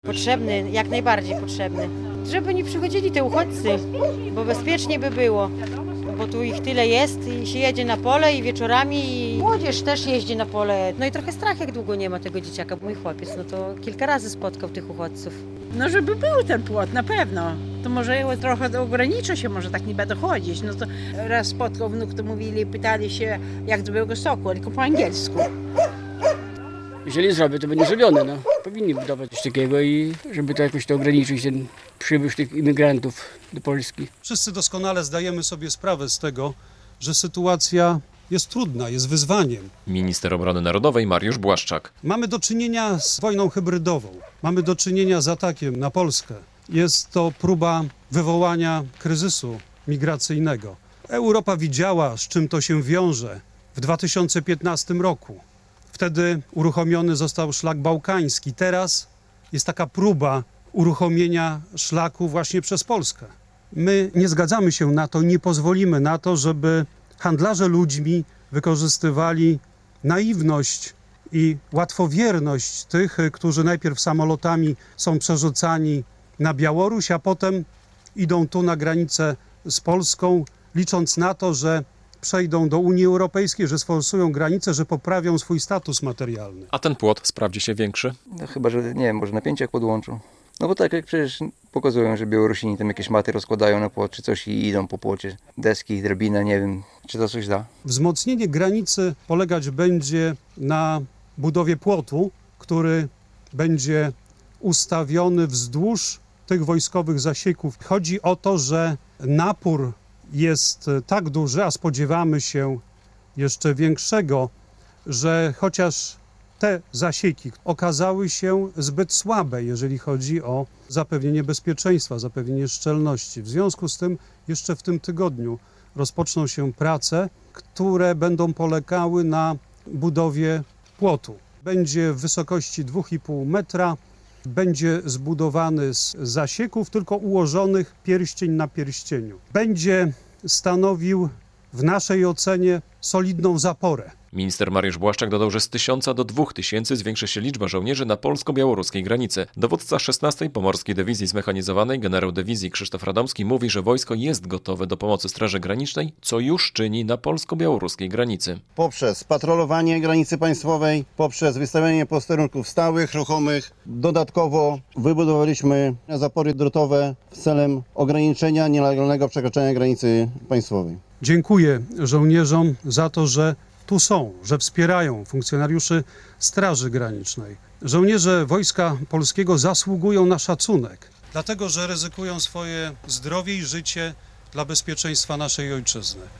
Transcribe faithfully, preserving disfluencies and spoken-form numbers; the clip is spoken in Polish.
Potrzebny, jak najbardziej potrzebny. Żeby nie przychodzili te uchodźcy, bo bezpiecznie by było. Bo tu ich tyle jest i się jedzie na pole i wieczorami i młodzież też jeździ na pole. No i trochę strach, jak długo nie ma tego dzieciaka. Mój chłopiec, no to kilka razy spotkał tych uchodźców. No żeby był ten płot, na pewno. To może trochę ograniczy się, może tak nie będę chodzić. No to raz spotkał wnuk, to mówili, pytali się, jak do Białegostoku, tylko po angielsku. Jeżeli zrobię, to będzie zrobione. No. Powinni budować coś takiego i żeby to jakoś to ograniczyć, ten przybyw tych imigrantów do Polski. Wszyscy doskonale zdajemy sobie sprawę z tego, że sytuacja jest trudna, jest wyzwaniem. Minister Obrony Narodowej Mariusz Błaszczak. Mamy do czynienia z wojną hybrydową. Mamy do czynienia z atakiem na Polskę. Jest to próba wywołania kryzysu migracyjnego. Europa widziała, z czym to się wiąże w dwa tysiące piętnastym roku. Wtedy uruchomiony został szlak bałkański. Teraz jest taka próba uruchomienia szlaku właśnie przez Polskę. My nie zgadzamy się na to, nie pozwolimy na to, żeby handlarze ludźmi wykorzystywali naiwność i łatwowierność tych, którzy najpierw samolotami są przerzucani na Białoruś, a potem idą tu na granicę z Polską, licząc na to, że przejdą do Unii Europejskiej, że sforsują granice, że poprawią swój status materialny. A ten płot sprawdzi się większy? No chyba, że nie wiem, może napięcie jak podłączą. No bo tak jak przecież pokazują, że Białorusini tam jakieś maty rozkładają na płot czy coś i idą po płocie. Deski, drabinę, nie wiem, czy to coś da. Wzmocnienie granicy polegać będzie na budowie płotu, który będzie ustawiony wzdłuż tych wojskowych zasieków. Chodzi o to, że napór jest tak duży, a spodziewamy się jeszcze większego, że chociaż te zasieki okazały się zbyt słabe, jeżeli chodzi o zapewnienie bezpieczeństwa, zapewnienie szczelności. W związku z tym jeszcze w tym tygodniu rozpoczną się prace, które będą polegały na budowie płotu. Będzie w wysokości dwa i pół metra, będzie zbudowany z zasieków, tylko ułożonych pierścień na pierścieniu. Będzie stanowił w naszej ocenie solidną zaporę. Minister Mariusz Błaszczak dodał, że z tysiąca do dwóch tysięcy zwiększy się liczba żołnierzy na polsko-białoruskiej granicy. Dowódca szesnastej Pomorskiej Dywizji Zmechanizowanej, generał dywizji Krzysztof Radomski, mówi, że wojsko jest gotowe do pomocy Straży Granicznej, co już czyni na polsko-białoruskiej granicy. Poprzez patrolowanie granicy państwowej, poprzez wystawianie posterunków stałych, ruchomych. Dodatkowo wybudowaliśmy zapory drotowe celem ograniczenia nielegalnego przekroczenia granicy państwowej. Dziękuję żołnierzom za to, że tu są, że wspierają funkcjonariuszy Straży Granicznej. Żołnierze Wojska Polskiego zasługują na szacunek, dlatego że ryzykują swoje zdrowie i życie dla bezpieczeństwa naszej ojczyzny.